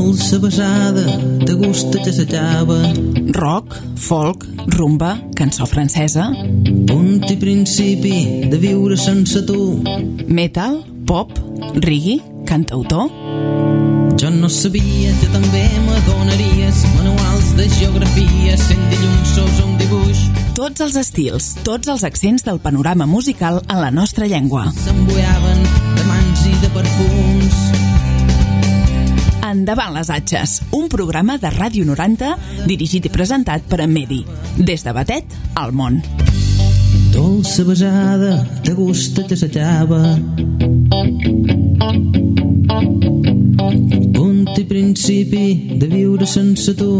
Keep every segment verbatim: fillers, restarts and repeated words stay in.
Dolça besada, de gust que s'allava. Rock, folk, rumba, cançó francesa. Punt i principi de viure sense tu. Metal, pop, reggae, cantautor. Jo no sabia que també m'adonaries manuals de geografia, cent dilluns sos un dibuix. Tots els estils, tots els accents del panorama musical en la nostra llengua. S'embuiaven de mans i de perfums. Endavant les atxes, un programa de Ràdio noranta dirigit i presentat per en Medi. Des de Batet al món. Dolça besada, de gust que s'allava. Punt i principi de viure sense tu.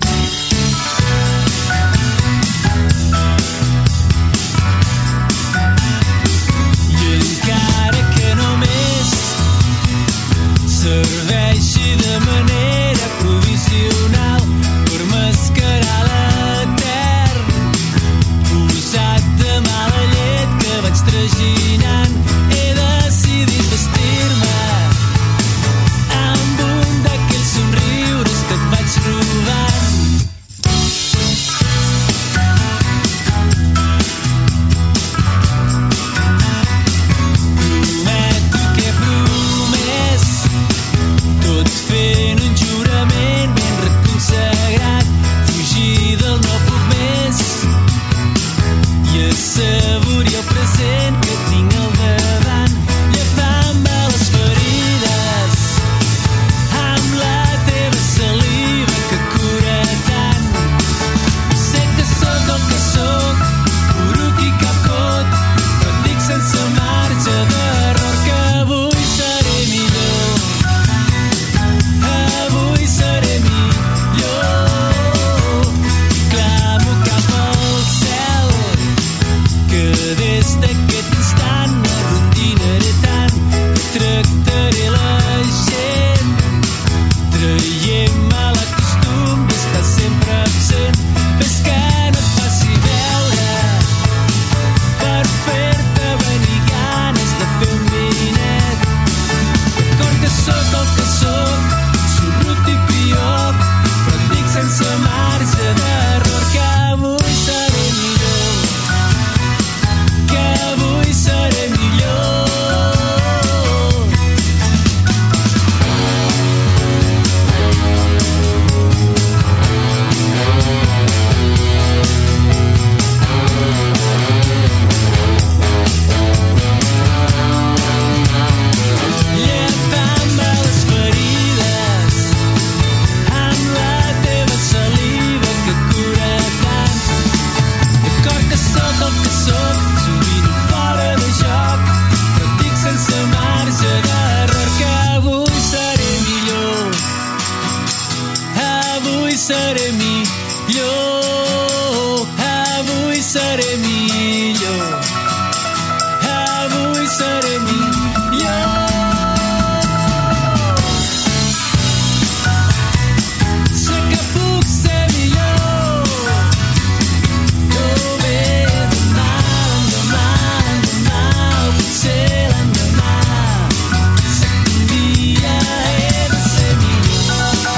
I encara que només serveixi de manera provisional per mascarar l'etern posat de mala llet que vaig traginant, he decidit vestir-me amb un d'aquells somriures que et vaig robant. Prometo que he promès, tot fent un jurament ben reconsagrat, fugir del no puc més i assaborir el present que tinc al davant, llepant-me les ferides amb la teva saliva que cura tant. Sé que sóc el que sóc, brut i capcot, però et dic sense marge d'error que avui seré millor. Avui seré millor. Clamo cap al cel que des d'aquest instant m'arrondinaré tant que tractaré la gent traient-me l'acostum d'estar sempre absent. Ves que no et faci veure per fer-te venir ganes de fer un minet. D'acord que sóc el que sóc, sorrut i piot, però et dic sense marge d'error que avui seré millor. Que avui seré millor. Llepant-me les ferides amb la teva saliva que cura tant. D'acord que sóc el que sóc, sovint fora de joc, però et dic sense marge d'error que avui seré millor. Avui seré millor. Avui seré millor. Avui seré millor. Sé que puc ser millor. No ve demà, l'endemà, l'endemà, o potser l'endemà. Sé que un dia he de ser millor.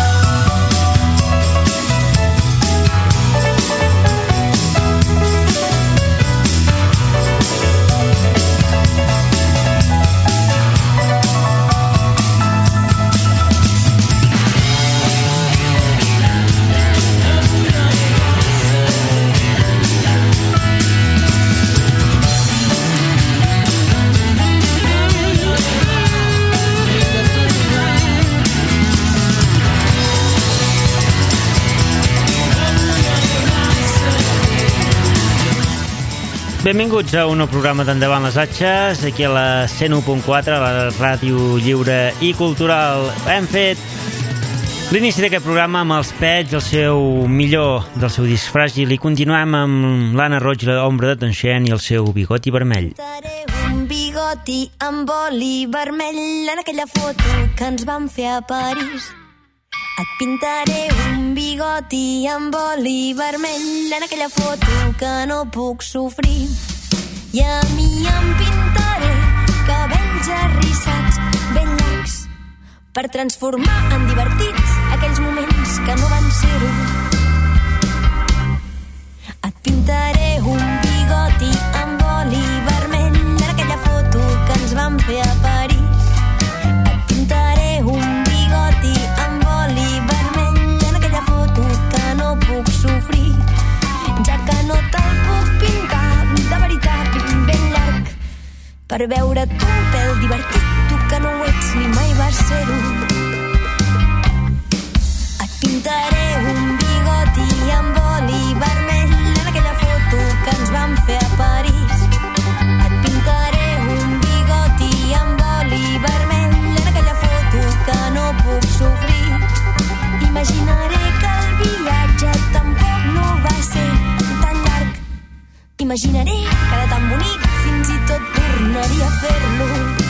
Benvinguts a un nou programa d'Endavant les Atxes, aquí a la cent u punt quatre, a la ràdio lliure i cultural. Hem fet l'inici d'aquest programa amb els Pets, el seu millor del seu disc Fràgil, i continuem amb l'Anna Roig, l'ombra de Toixent i el seu bigoti vermell. Un bigoti amb oli vermell en aquella foto que ens vam fer a París. Et pintaré un bigoti amb oli vermell en aquella foto que no puc sofrir. I a mi em pintaré cabells arrissats ben llargs per transformar en divertits aquells moments que no van ser-ho. Et pintaré un bigoti amb oli vermell en aquella foto que ens vam fer a París. Et pintaré un bigoti amb oli vermell en aquella foto que no puc sofrir, ja que no te'l puc pintar de veritat ben llarg per veure't un pèl divertit, tu que no ho ets ni mai vas ser-ho. Et pintaré un bigoti amb oli vermell en aquella foto que ens vam fer a París. Et pintaré un bigoti amb oli vermell en aquella foto que no puc sofrir. Imaginaré que el viatge tampoc no va ser tan llarg. Imaginaré que era tan bonic, fins i tot tornaria a fer-lo.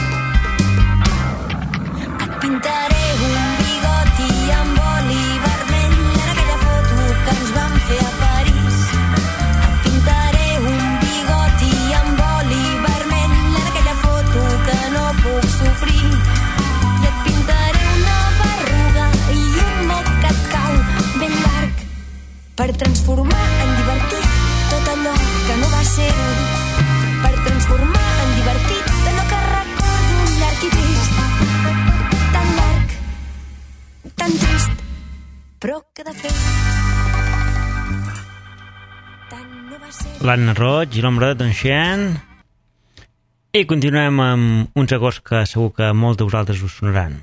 Et pintaré un bigoti amb oli vermell en aquella foto que ens vam fer a París. Et pintaré un bigoti amb oli vermell en aquella foto que no puc sofrir. I et pintaré una berruga i un moc que et cau ben llarg per transformar en divertit tot allò que no va ser-ho, per transformar en divertit allò que recordo llarg i trist, tan llarg, tan trist, però que de fet tant no va ser. L'Anna Roig i l'Ombra de Donxen. I continuem amb uns acords que segur que molts de vosaltres us sonaran.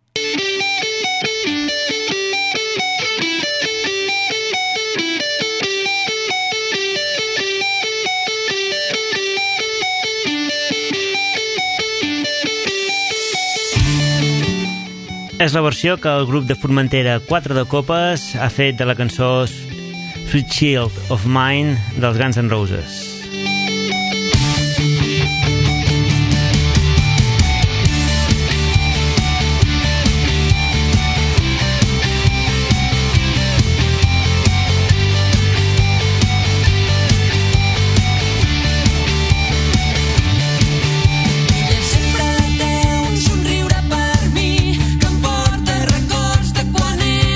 És la versió que el grup de Formentera Quatre de Copes ha fet de la cançó Sweet Child of Mine dels Guns N' Roses.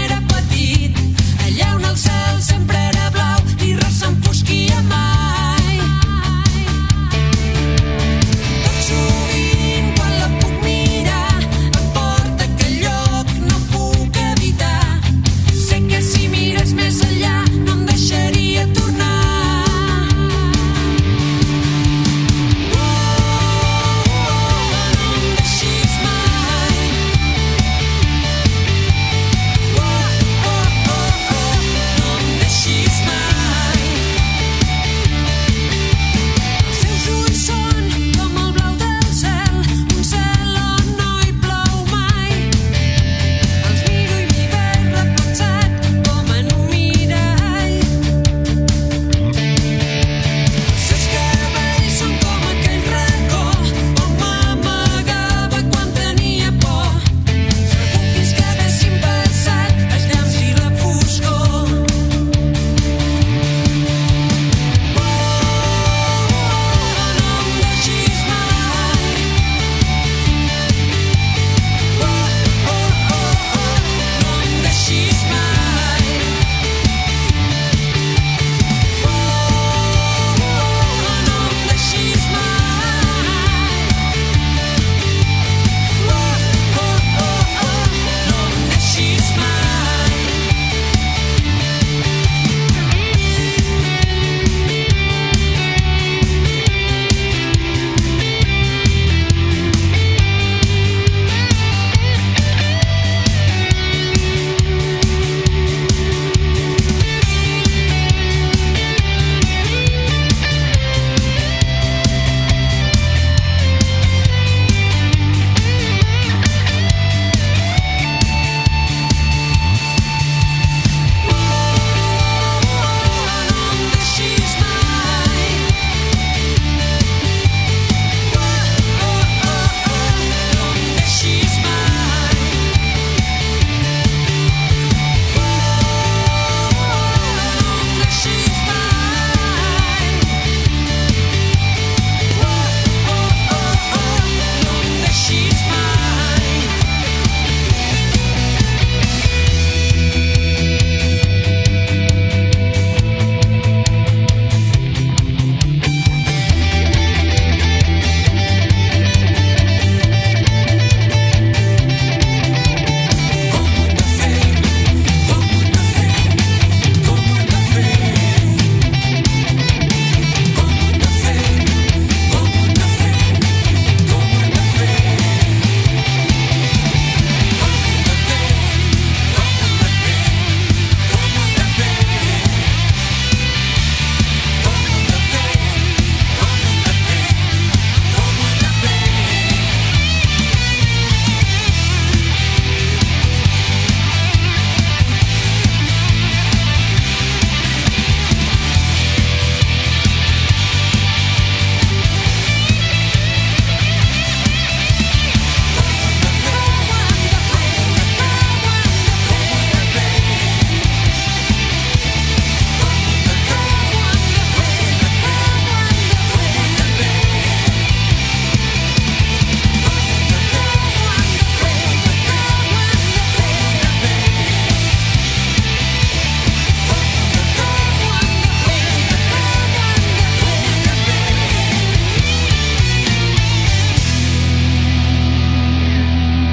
Allà on el cel sempre era blau i res s'enfosquia mai.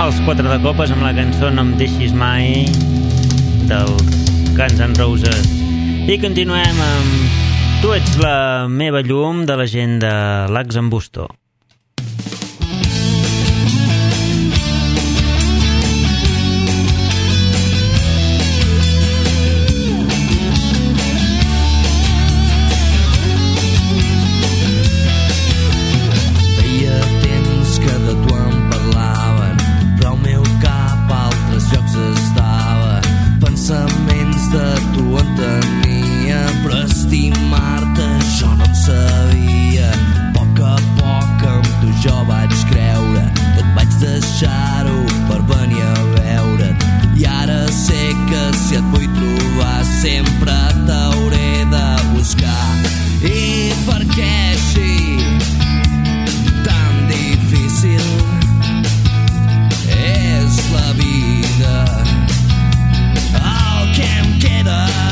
Els Quatre de Copes amb la cançó No em deixis mai dels Guns N' Roses. I continuem amb Tu ets la meva llum de la gent de Lax en Busto. És la vida el que em queda.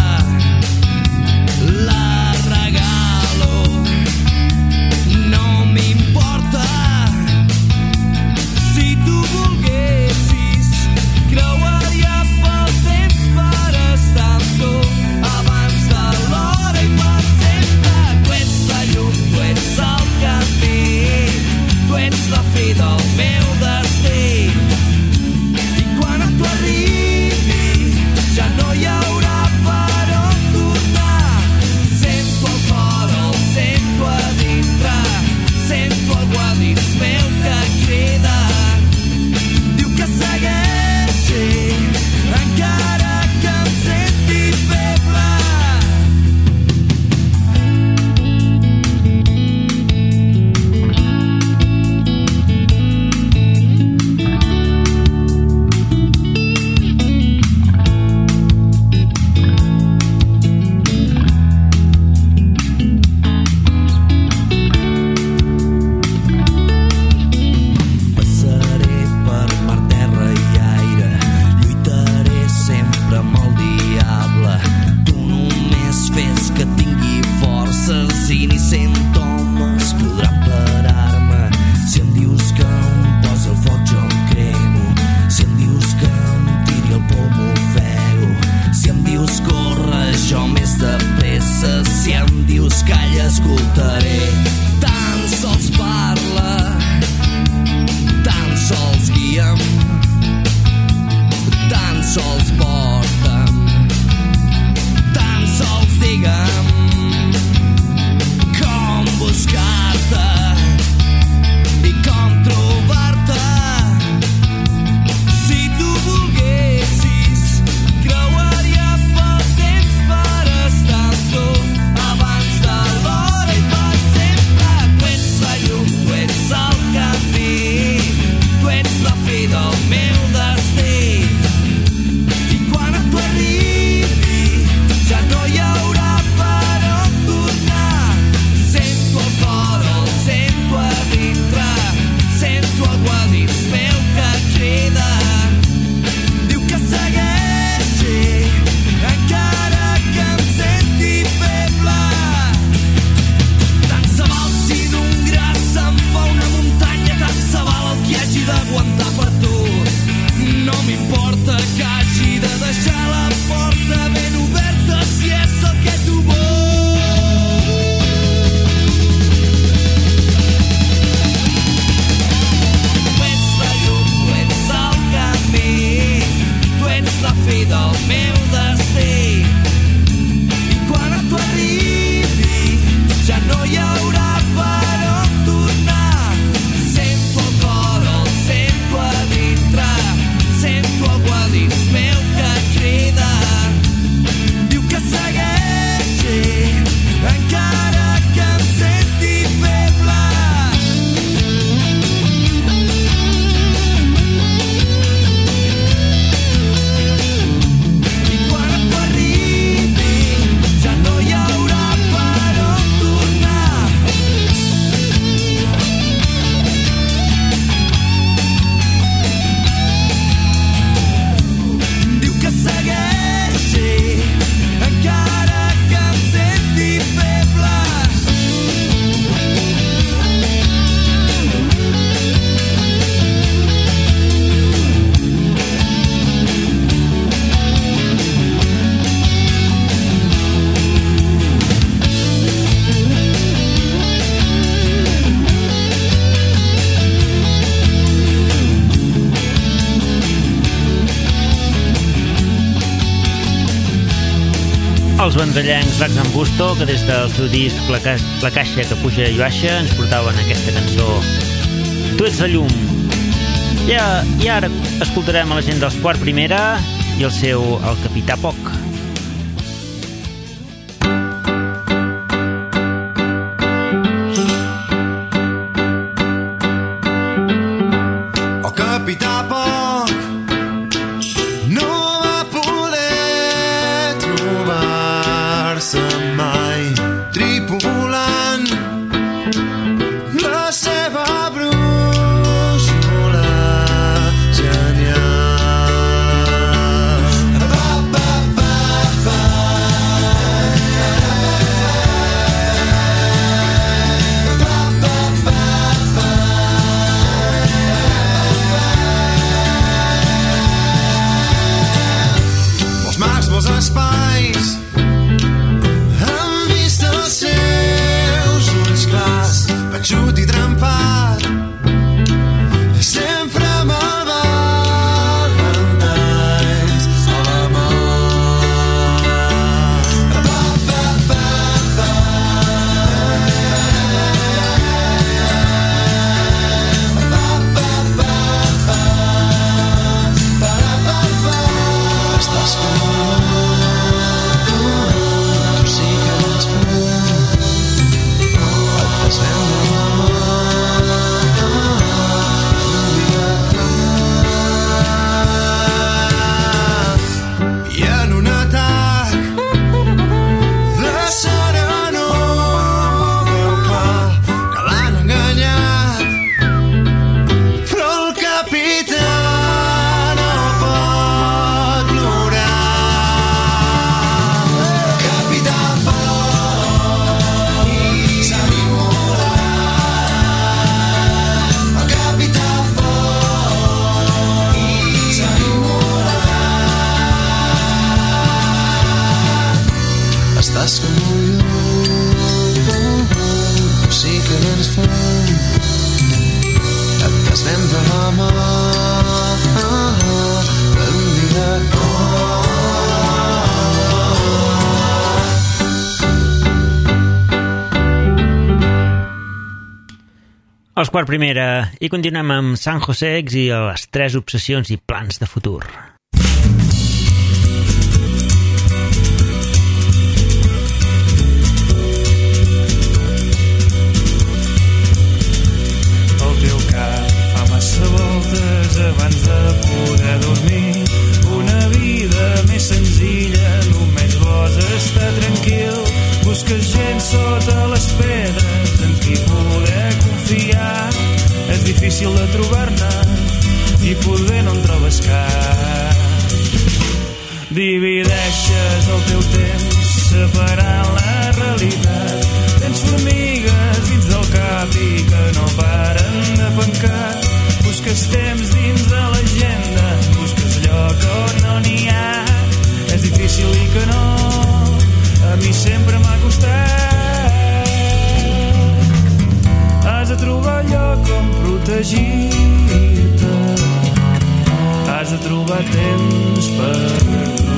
Els vendrellencs Rags and Busto, que des del seu disc La, ca la caixa que puja i baixa ens portaven aquesta cançó Tu ets la llum. I, I ara escoltarem a la gent dels Quart Primera i el seu El Capità Poc. El Capità Poc no va poder trobar-se mai tripulant la seva brúixola genial. Pa, pa, pa, pa. Pa, pa, pa, pa. Molts mars, molts espais han vist els seus ulls clars, patxut i trempat, sempre me'l valentais a la mà. Pa, pa, pa, pa. Pa, pa, pa, pa. Pa, pa, pa. Estàs com tu sí que ets fum, et vas veure la mà. I en un atac de serenor veu clar que l'han enganyat, però el capità no pot plorar. Capità Poc s'ha immolat. El capità Poc s'ha immolat. Estàs com un llum, sí que n'ens fum, et vas vendre la mà, vam dir d'acord. Els Quart Primera, i continuem amb San José X i les tres obsessions i plans de futur. El teu cap fa massa voltes abans de poder dormir. Una vida més senzilla, només vols estar tranquil. Busques gent sota les pedres en qui poder confiar. És difícil de trobar-ne i poder no en trobes cap. Divideixes el teu temps separant la realitat. Tens formigues dins del cap i que no paren de pencar. Busques temps dins de l'agenda, busques lloc on no n'hi ha. És difícil i que no, a mi sempre m'ha costat. Has de trobar lloc on protegir-te, has de trobar temps per tu.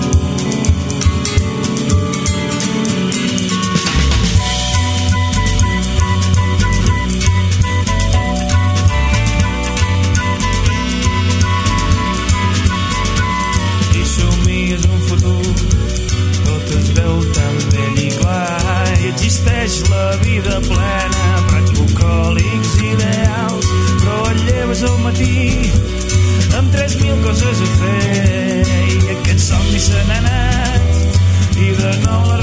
I somies un futur, tot es veu tan vell i clar. I existeix la vida plena, prats bucòlics ideals, però et lleves al matí amb tres mil coses a fer i aquests somnis se n'han anat i de nou la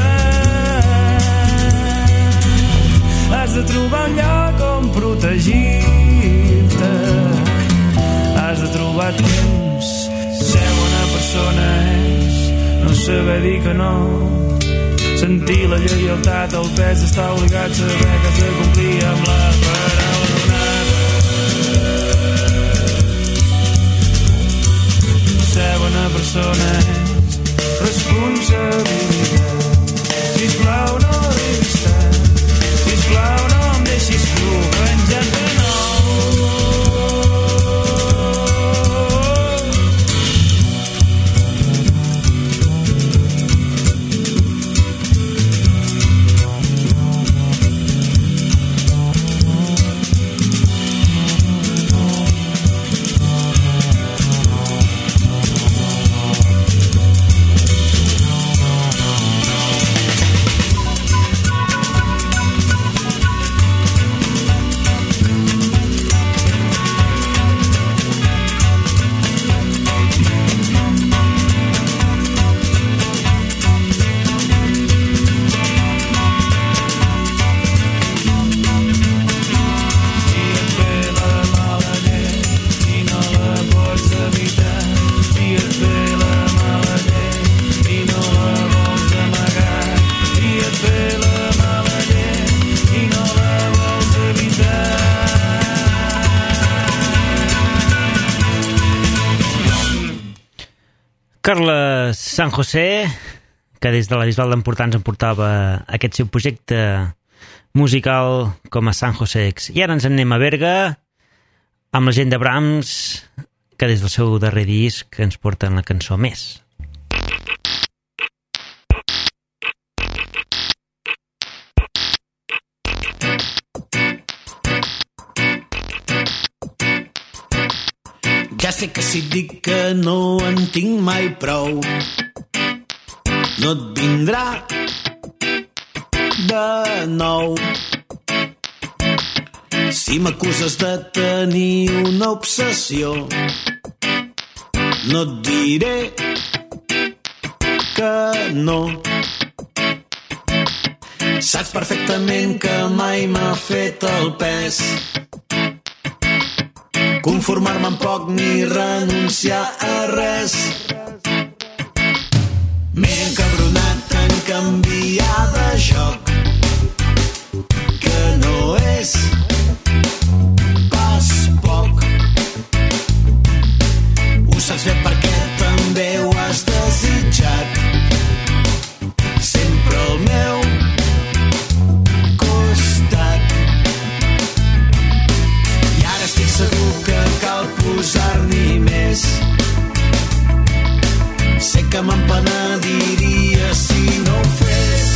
realitat. Has de trobar un lloc on protegir-te, has de trobar temps. Ser bona persona és no saber dir que no, sentir la lleialtat, el pes d'estar obligat, saber que has de complir amb la paraula donada. Ser bona persona és responsabilitat. Sisplau, no riguis tant. Sisplau, no em deixis tu penjant de nou. Carles San José, que des de la Bisbal d'Empordà ens en portava aquest seu projecte musical com a San José X. I ara ens en anem a Berga amb la gent de Brahms, que des del seu darrer disc ens porten la cançó Més. Ja sé que si et dic que no en tinc mai prou, no et vindrà de nou. Si m'acuses de tenir una obsessió, no et diré que no. Saps perfectament que mai m'ha fet el pes conformar-me amb poc ni renunciar a res. M'he encabronat en canviar de joc, que no és pas poc. Ho saps bé perquè també ho has desitjat, sempre al meu costat. I ara estic segur que cal posar-n'hi més. Sé que m'empenediria si no ho fes.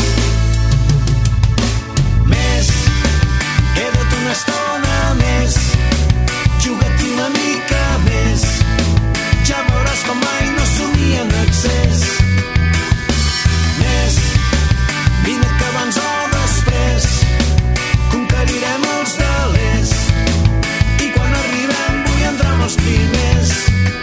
Més, queda't una estona més, juga-t'hi una mica més, ja veuràs com mai no somia en excés. Més, vine que abans o després conquerirem els de l'est, i quan arribem vull entrar amb els primers.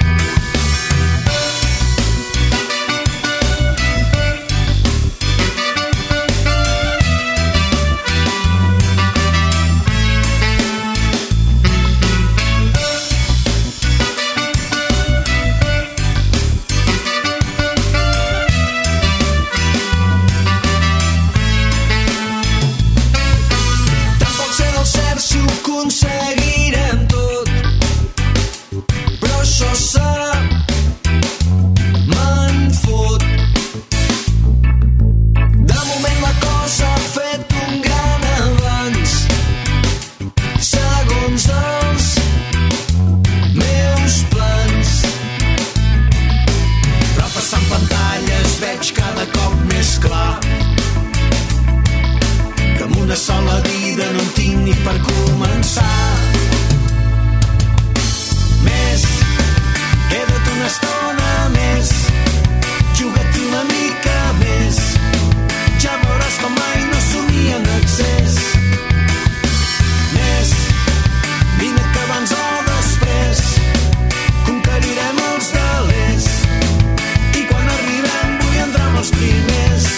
Aconseguirem tot, però això serà me'n fot. De moment la cosa ha fet un gran avanç, segons els meus plans. Però passant pantalles veig cada cop més clar que amb una sola vida no en tinc ni per començar. Més, queda't una estona més, juga-t'hi una mica més, ja veuràs com mai no somia en excés. Més, vine que abans o després conquerirem els de l'est, i quan arribem vull entrar amb els primers.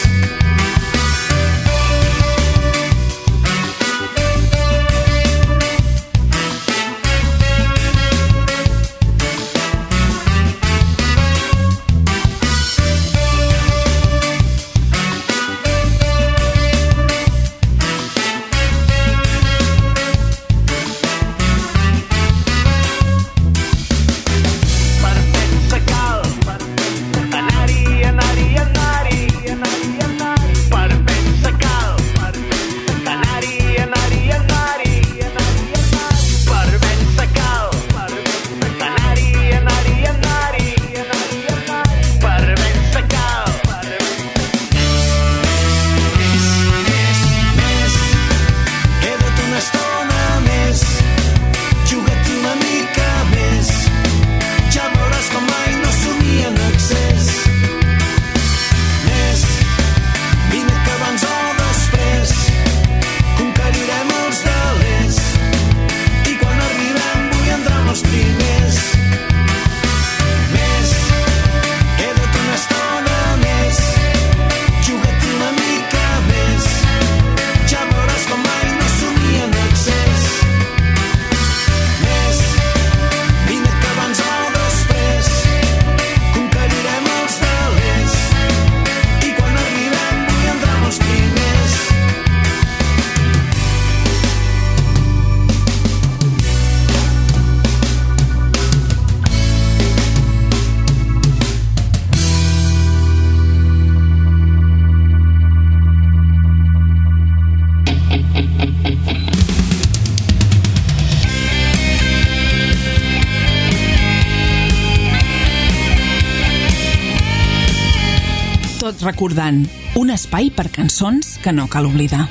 tot recordant, un espai per cançons que no cal oblidar.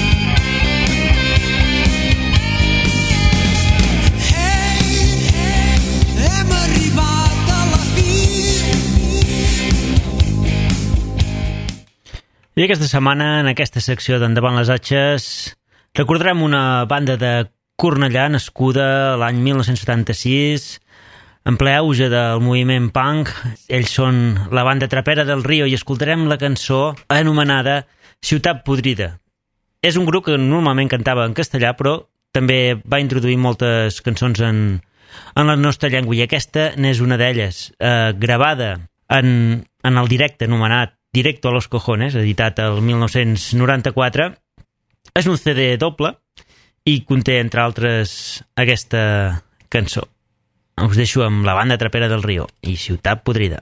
I aquesta setmana, en aquesta secció d'Endavant les Atxes, recordarem una banda de Cornellà nascuda l'any mil nou-cents setanta-sis, en ple auge del moviment punk. Ells són la banda trapera del Rio i escoltarem la cançó anomenada Ciutat Podrida. És un grup que normalment cantava en castellà, però també va introduir moltes cançons en, en la nostra llengua, i aquesta n'és una d'elles, eh, gravada en, en el directe anomenat Directo a los Cojones, editat el mil nou-cents noranta-quatre. És un C D doble i conté, entre altres, aquesta cançó. Us deixo amb la banda trapera del Rio i Ciutat Podrida.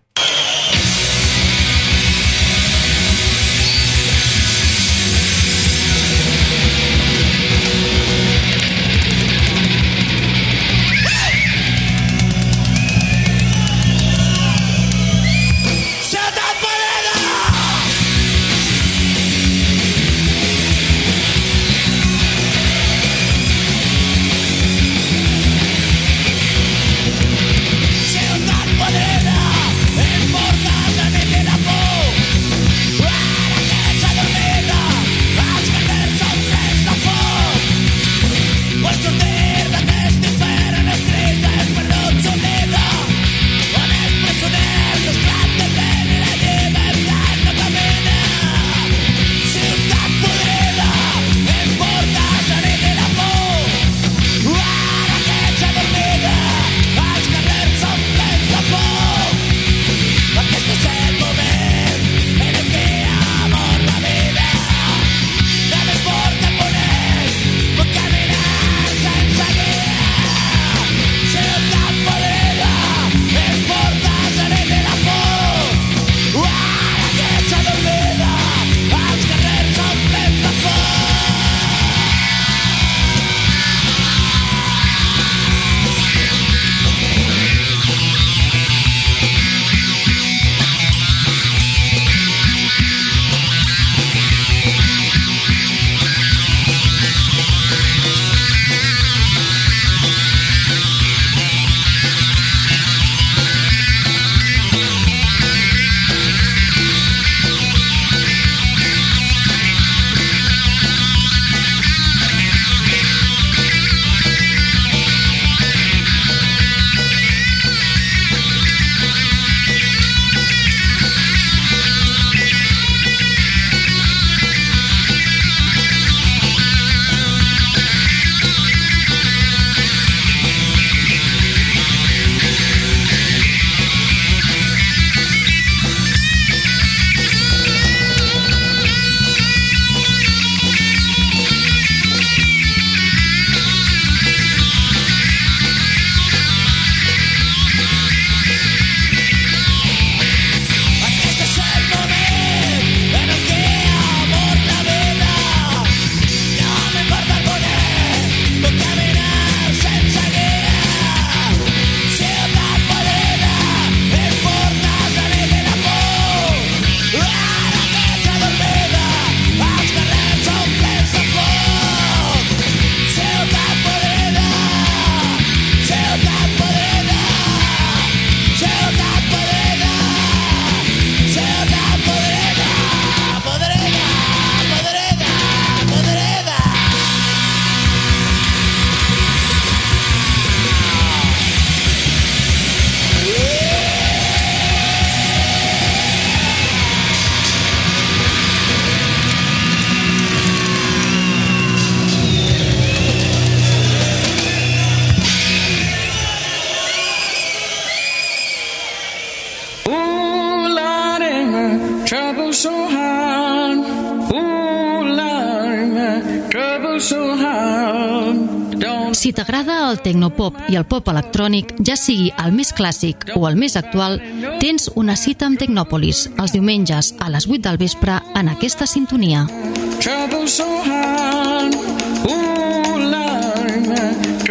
Si t'agrada el tecnopop i el pop electrònic, ja sigui el més clàssic o el més actual, tens una cita amb Tecnòpolis els diumenges a les vuit del vespre en aquesta sintonia. Trouble so hard, ooh, Lord, trouble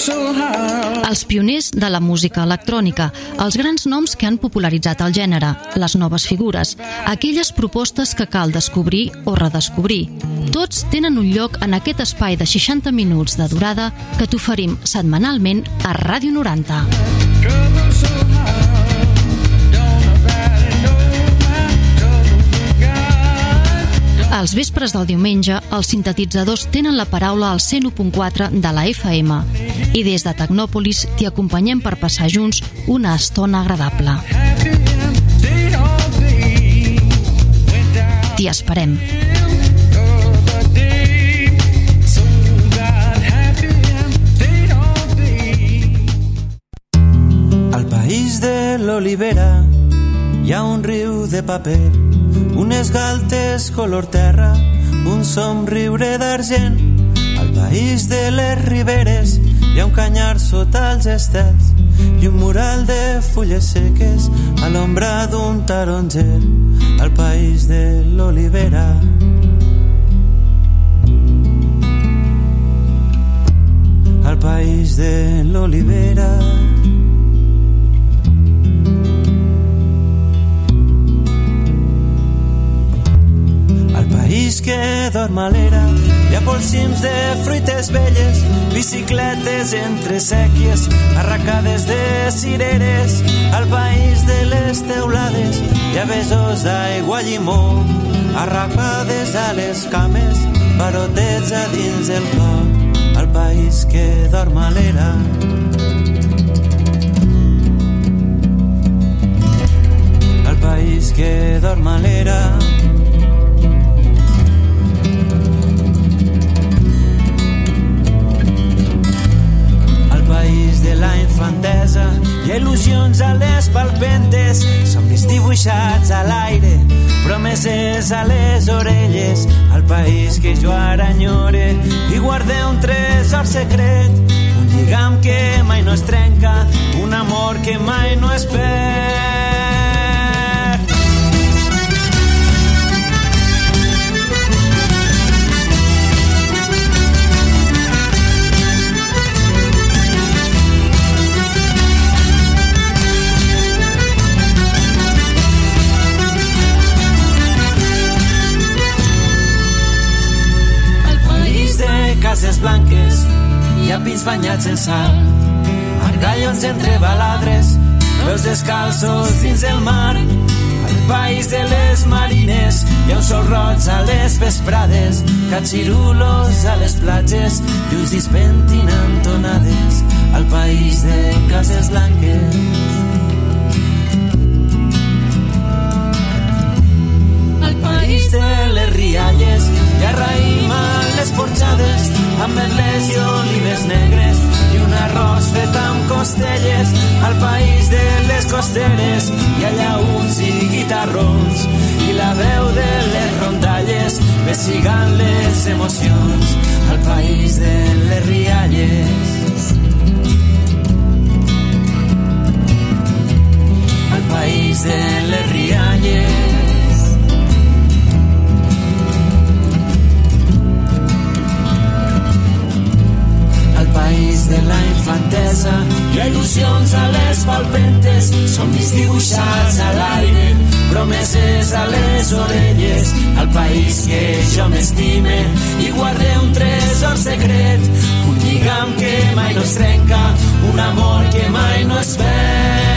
Els pioners de la música electrònica, els grans noms que han popularitzat el gènere, les noves figures, aquelles propostes que cal descobrir o redescobrir. Tots tenen un lloc en aquest espai de seixanta minuts de durada que t'oferim setmanalment a Ràdio noranta. Als vespres del diumenge, els sintetitzadors tenen la paraula al cent u punt quatre de la F M i des de Tecnòpolis t'hi acompanyem per passar junts una estona agradable. T'hi esperem. Al país de l'olivera hi ha un riu de paper, unes galtes color terra, un somriure d'argent. Al país de les riberes hi ha un canyar sota els estels i un mural de fulles seques a l'ombra d'un taronger. Al país de l'olivera. Al país de l'olivera. País que dorm a l'era, hi ha polsims de fruites velles, bicicletes entre sèquies, arracades de cireres. Al país de les teulades hi ha besos d'aigua llimó, arracades a les cames, barotets a dins el cor. Al país que dorm a l'era. Al país que dorm a l'era. De la infantesa hi ha il·lusions a les palpentes, somnis dibuixats a l'aire, promeses a les orelles. Al país que jo ara enyore i guarde un tresor secret, un lligam que mai no es trenca, un amor que mai no es perd. Cases blanques, hi ha pins banyats en sal, argallons entre baladres, veus descalços dins el mar. Al país de les marines hi ha un sol roig a les vesprades, catxirulos a les platges i uns dispentinant tonades. Al país de cases blanques. Al país de les rialles hi ha raïm a les porxades, amb merlets i olives negres i un arròs fet amb costelles. Al país de les costeres hi ha llaüts i guitarrons i la veu de les rondalles vestigant les emocions. Al país de les rialles. Al país de les rialles. País de la infantesa hi ha il·lusions a les palpentes, somnis dibuixats a l'aire, promeses a les orelles. Al país que jo m'estime i guarde un tresor secret, un lligam que mai no es trenca, un amor que mai no es perd.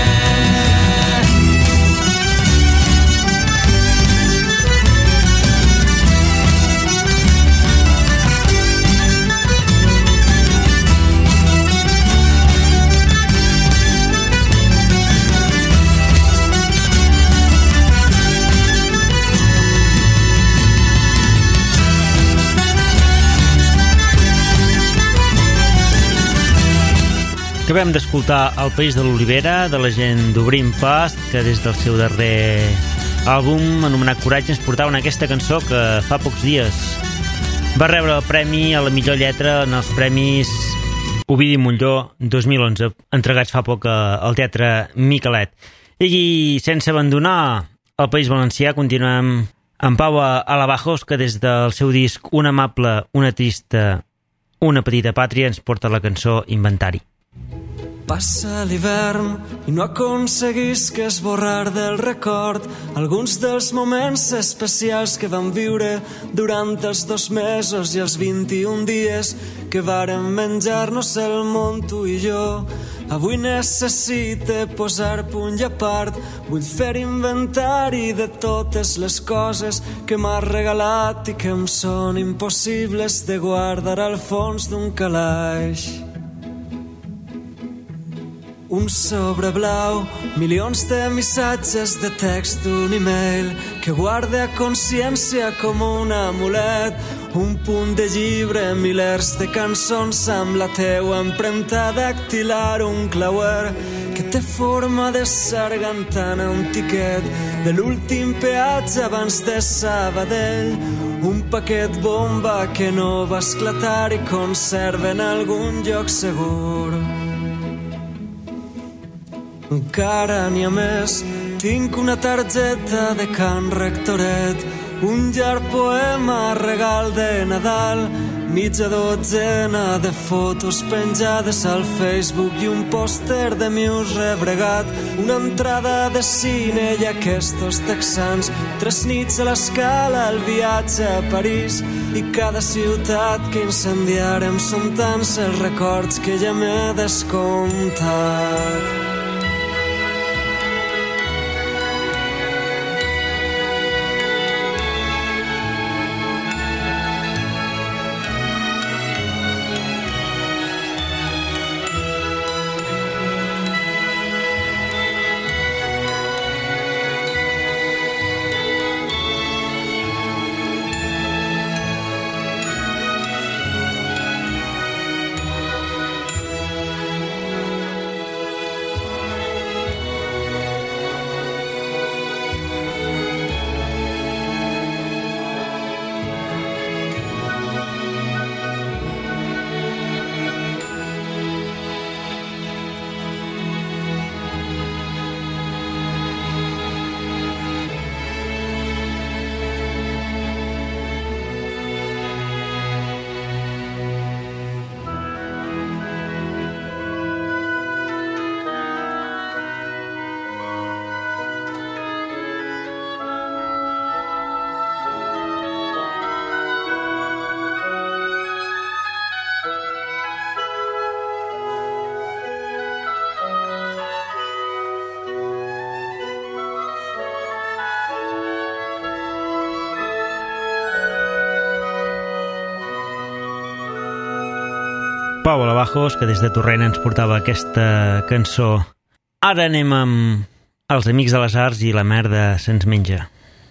Acabem d'escoltar El país de l'olivera, de la gent d'Obrim Pas, que des del seu darrer àlbum anomenat Coratge ens portaven aquesta cançó que fa pocs dies va rebre el premi a la millor lletra en els Premis Ovidi Montllor dos mil onze, entregats fa poc al Teatre Miquelet. I sense abandonar el País Valencià, continuem amb Pau Alabajos, que des del seu disc Un amable, una trista Una petita pàtria ens porta la cançó Inventari. Passa l'hivern i no aconseguisc esborrar del record alguns dels moments especials que vam viure durant els dos mesos i els vint-i-un dies que vàrem menjar-nos el món tu i jo. Avui necessite posar punt i a part, vull fer inventari de totes les coses que m'has regalat i que em són impossibles de guardar al fons d'un calaix. Un sobre blau, milions de missatges de text, un e-mail que guarde a consciència com un amulet, un punt de llibre, milers de cançons amb la teua empremta dactilar, un clauer que té forma de sargantana, un tiquet de l'últim peatge abans de Sabadell, un paquet bomba que no va esclatar i conserva en algun lloc segur. Encara n'hi ha més, tinc una targeta de Can Rectoret, un llarg poema regal de Nadal, mitja dotzena de fotos penjades al Facebook i un pòster de Muse rebregat, una entrada de cine i aquestos texans, tres nits a l'Escala, el viatge a París i cada ciutat que incendiarem són tants els records que ja m'he descomptat. Pau Alabajos, que des de Torrent ens portava aquesta cançó. Ara anem amb Els Amics de les Arts i La merda se'ns menja.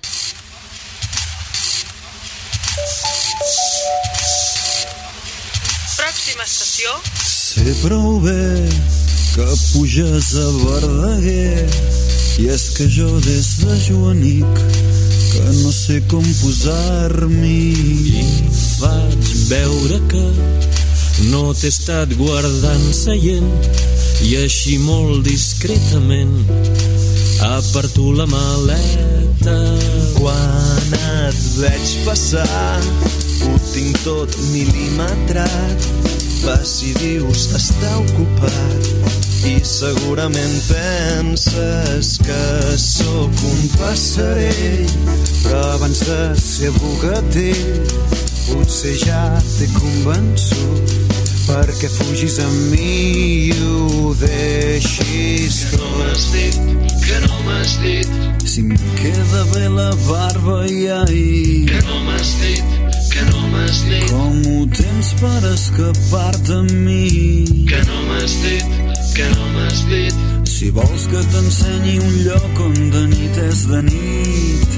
Pròxima estació. Sé prou bé que puges a Verdaguer i és que jo des de joanic que no sé com posar-m'hi i faig veure que no t'he estat guardant seient i així molt discretament aparto la maleta. Quan et veig passar ho tinc tot mil·limetrat, vas i dius està ocupat i segurament penses que sóc un passarell, però abans de ser bugatell potser ja t'he convençut perquè fugis amb mi i ho deixis tot. Que no m'has dit, que no m'has dit, si em queda bé la barba i ahir, que no m'has dit, que no m'has dit, com ho tens per escapar-te amb mi, que no m'has dit, que no m'has dit, si vols que t'ensenyi un lloc on de nit és de nit,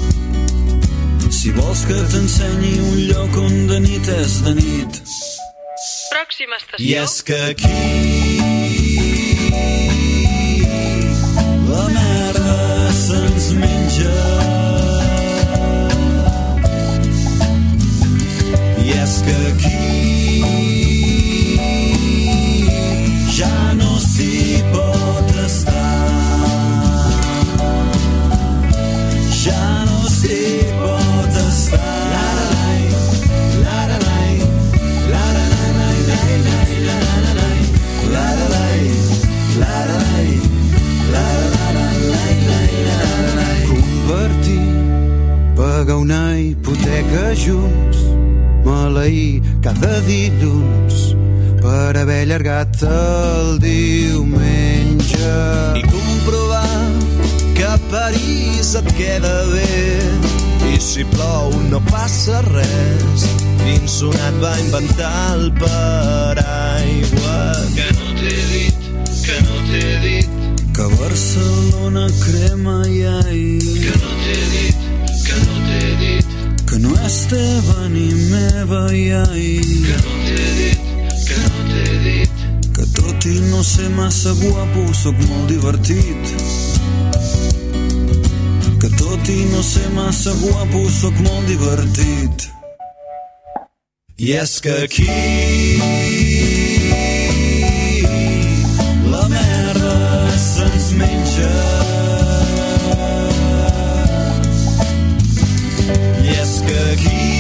si vols que t'ensenyi un lloc on de nit és de nit. Pròxima estació. I és que aquí la merda se'ns menja i és que aquí ja no s'hi pot estar, ja no s'hi pot estar. La la la la la la la la. pagar una hipoteca junts, maleir cada dilluns per haver allargat el diumenge i comprovar que a París et queda bé i si plou no passa res. Insonat va inventar el paraigua. Que no t'he dit, que no t'he dit que Barcelona crema iai. Que no t'he dit, que no t'he dit que no és teva ni meva iai. Que no t'he dit, que no t'he dit que tot i no ser massa guapo sóc molt divertit. Que tot i no ser massa guapo sóc molt divertit. I és que aquí la merda se'ns menja. I és que aquí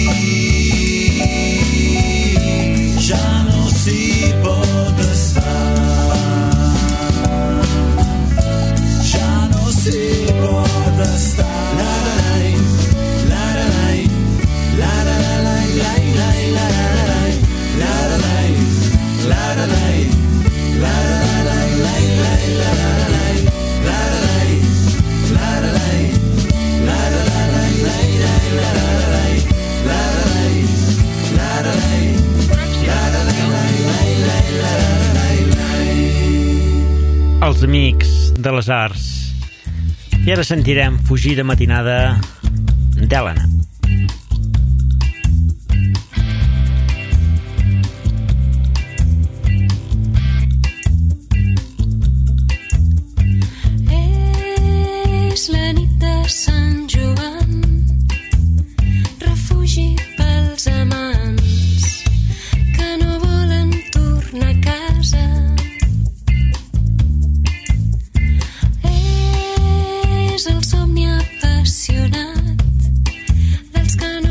ja no s'hi pot estar. Ja no s'hi pot estar. La-la-lai, la-la-lai, la-la-lai, la-la-lai, la-la-lai, la-la-lai, la-la-lai, la-la-lai, la-la-lai, la-la-lai, la-la-lai, la-la-lai, la-la-lai, la-la-lai, la-la-lai, la-la-lai, els amics de les arts. I ara sentirem Fugida matinada d'Helena. És la nit de Sant Joan, refugi pels amants que no volen tornar a casa. És el somni apassionat dels que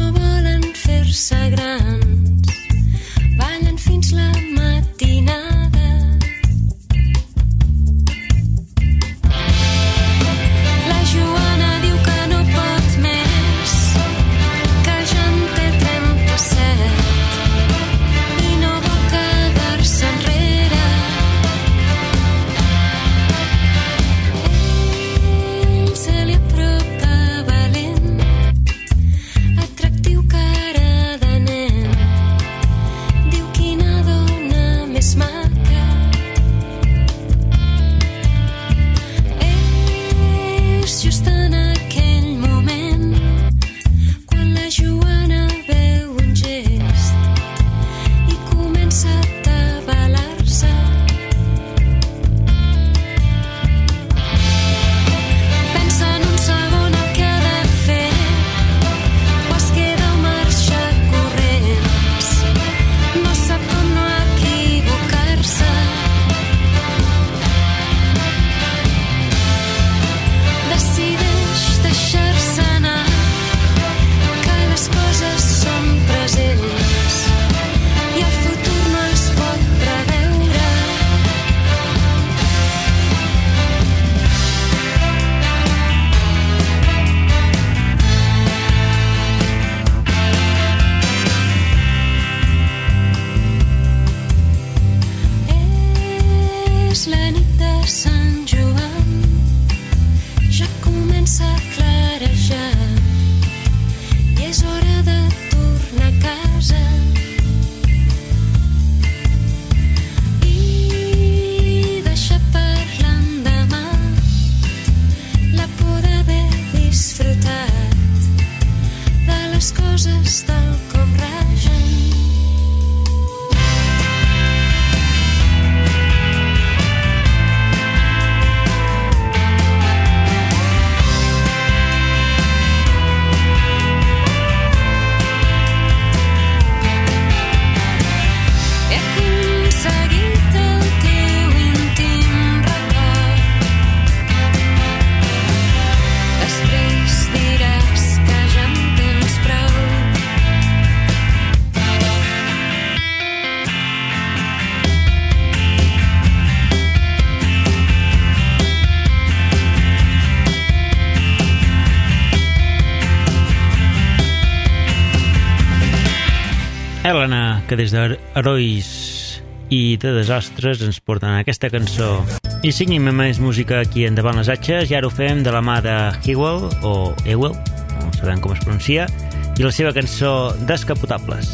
Helena, que des d'Herois i de Desastres ens porten aquesta cançó. I seguim amb més música aquí endavant les atxes, i ara ho fem de la mà de Hewell, o Ewell, no sabem com es pronuncia, i la seva cançó Descapotables.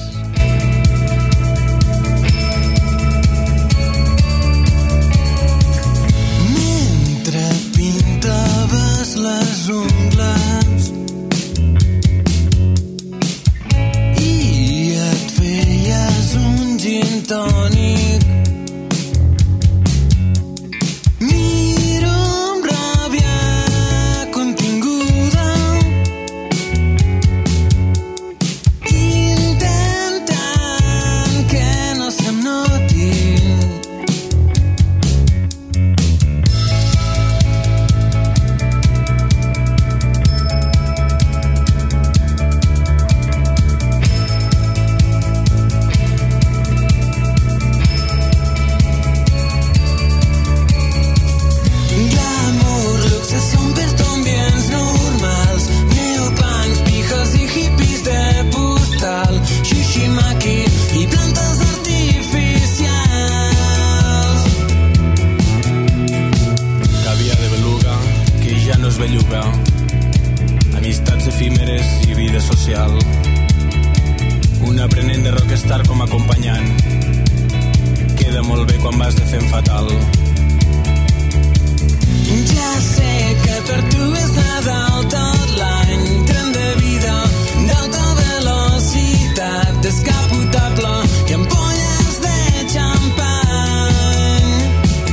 Mentre pintaves les ungles i et feies un gin tònic, miro amb ràbia continguda, intentant que no se'm noti. Belluga, amistats efímeres i vida social, un aprenent de rockstar com a acompanyant, queda molt bé quan vas de fent fatal. Ja sé que per tu és Nadal tot l'any, tren de vida d'alta velocitat, descapotable i ampolles de xampany.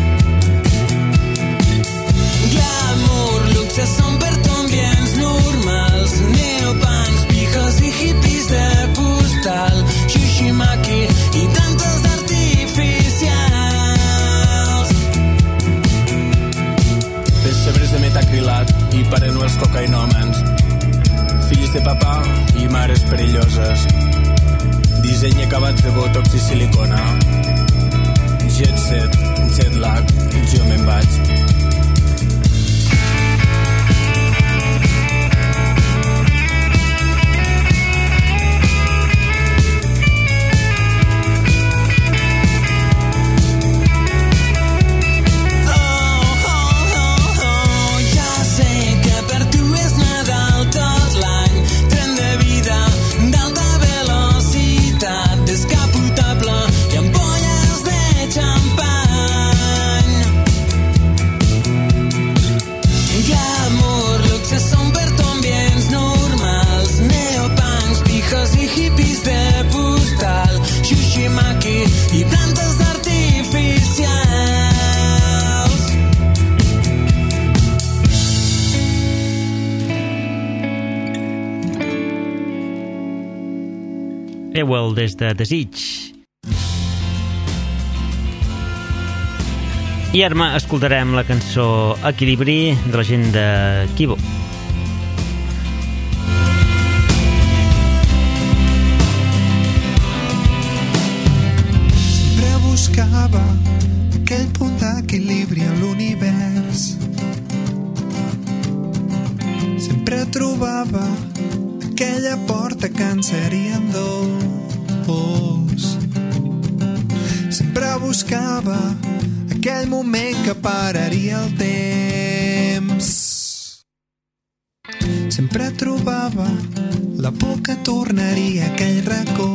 Glamour, luxe són per tu ambients normals, neopancs, pijos i hippies de postal, shishimaki i tantes artificials. Pessebres de metacrilat i parenuels cocainòmens, fills de papà i mares perilloses, disseny acabats de botox i silicona, jet set, jet lag, jo me'n vaig. I plantes artificials. Ewell des de Desig. I ara escoltarem la cançó Equilibri de la gent de Kibo. Buscava aquell punt d'equilibri a l'univers. Sempre trobava aquella porta que ens serien dos. Sempre buscava aquell moment que pararia el temps. Sempre trobava la por que tornaria a aquell racó.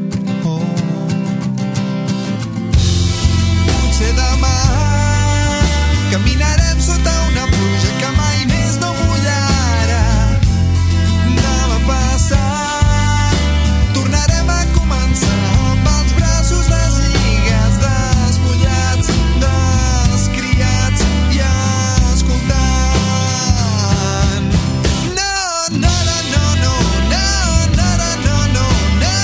Demà caminarem sota una pluja que mai més no mullarà. Demà passat tornarem a començar amb els braços deslligats, despullats, descriats i escoltant. No, no, no, no, no, no, no, no, no, no.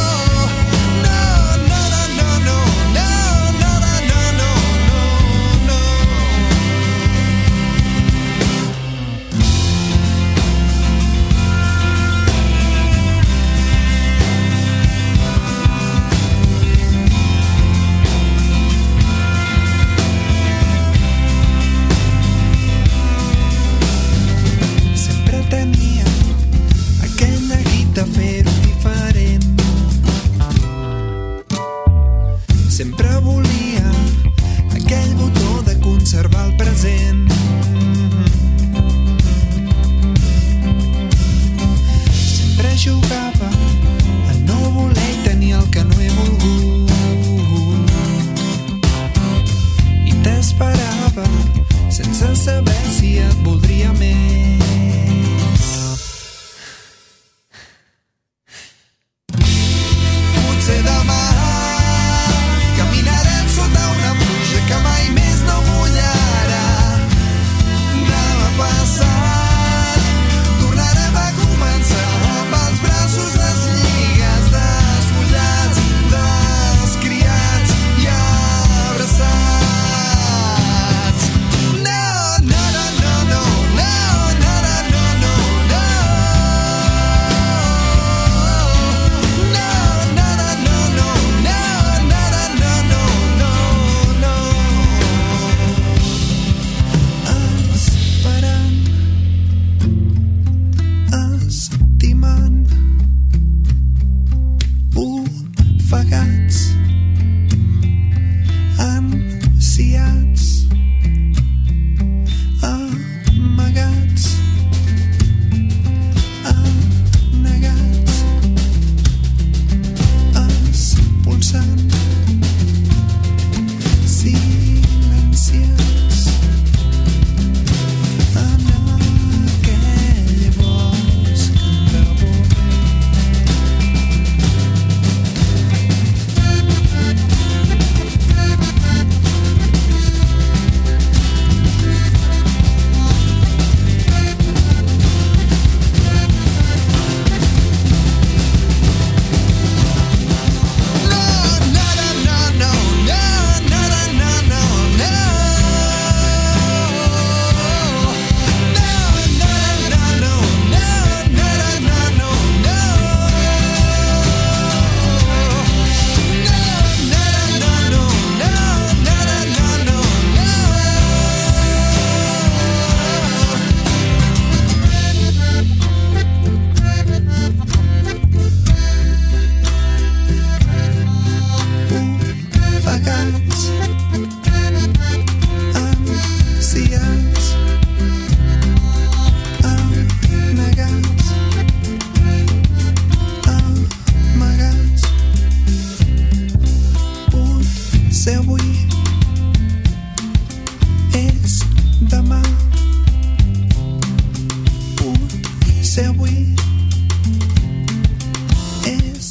No, no, no, no, no, no, no, no, no, no. saber si et voldria més. Potser demà caminarem sota una pluja que mai més no mullarà. Demà passat tornarem a començar amb els braços deslligats, desmullats, descriats i abraçats. No, no, no, no, no, no, no, no, no, no, no. No, no, no, no, no, no, no, no, no, no, no. Esperant, estimant, ofegats, ansiats, amagats, anegats, expulsant, silenciats en aquell bosc de ofegats, ansiats, amagats, amagats. Potser avui és demà. Potser avui és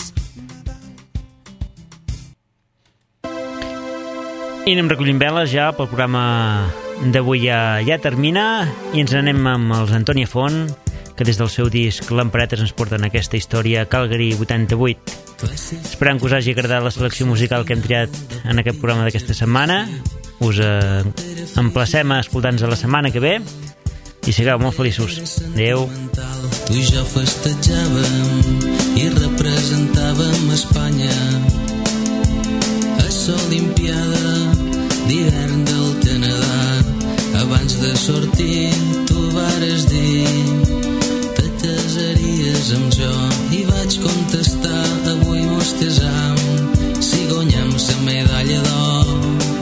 I anem recollint veles ja pel programa d'avui ja, ja termina i ens anem amb els Antònia Font, que des del seu disc Lamperetes ens porten aquesta història Calgary vuitanta-vuit. Esperem que us hagi agradat la selecció musical que hem triat en aquest programa d'aquesta setmana. Us eh, emplacem a escoltar-nos a la setmana que ve i sigueu molt feliços. Adéu. Tu i jo festejàvem i representàvem Espanya a l'Olimpiada d'hivern del Canadà. Abans de sortir tu vares dir te casaries amb jo i vaig contestar avui mos casam si guanyem la medalla d'or.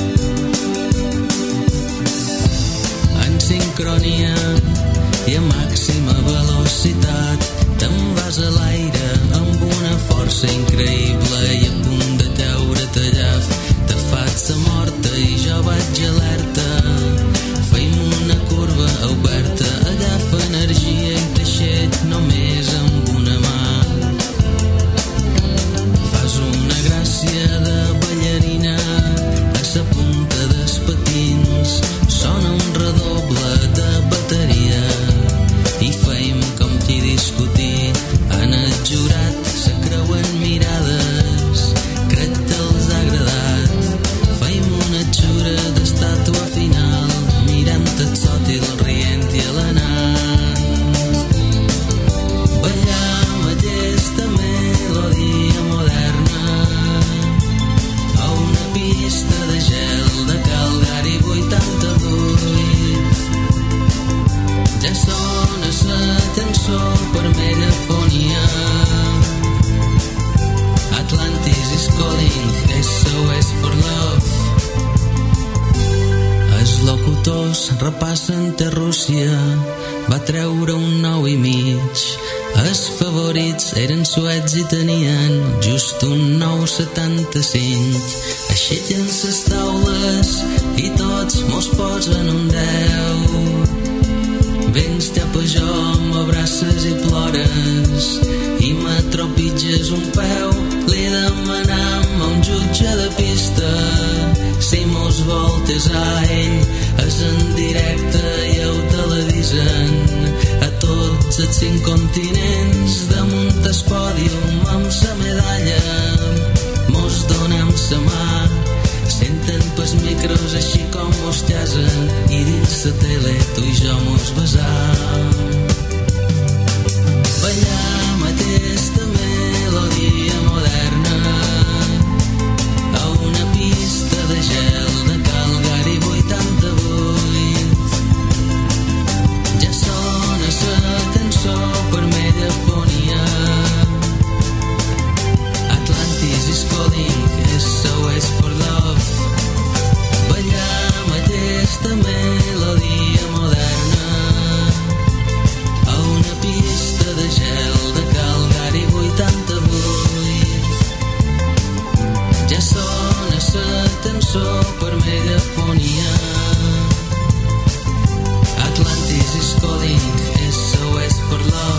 En sincronia i a màxima velocitat te'n vas a l'aire amb una força increïble i a punt de caure tallaf. Te fas la morta i jo vaig alerta. Feim una curva oberta, agafa energia i teixet només amb una mà. Fas una gràcia de ballarina a la punta dels patins. Sona un redoble de bateria i feim com qui discutir. En el jurat se creuen mirades, crec que els ha agradat. Feim una xura d'estàtua final, mirant el sòtil rient i alenant. Ballam aquesta melodia moderna a una pista de gel de Calgary vuitanta-vuit. Ja sona la cançó per megafonia. Atlantis is calling, S O S for love. Els locutors repassen que Rússia va treure un nou i mig Els favorits eren suets i tenien just un nou setanta-cinc. Aixequen les taules i tots mos posen un deu. Vens cap a jo, m'abraces i plores i m'atropitges un peu. Li demanam a un jutge de pista si mos voltes a ell. És en directe i ho televisen a tots els cinc continents. Damunt el pòdium amb sa medalla mos donem sa mà. Senten pels micros així com mos llasen i dins la tele tu i jo mos besam. Ballam aquesta melodia moderna a una pista de gel de Calgary vuitanta-vuit. Ja sona sa cançó per megafonia. Atlantis is calling, S O S for love. Ballam aquesta melodia moderna a una pista de gel de Calgary vuitanta-vuit. Ja sona sa cançó per megafonia. Atlantis is calling, S O S for love.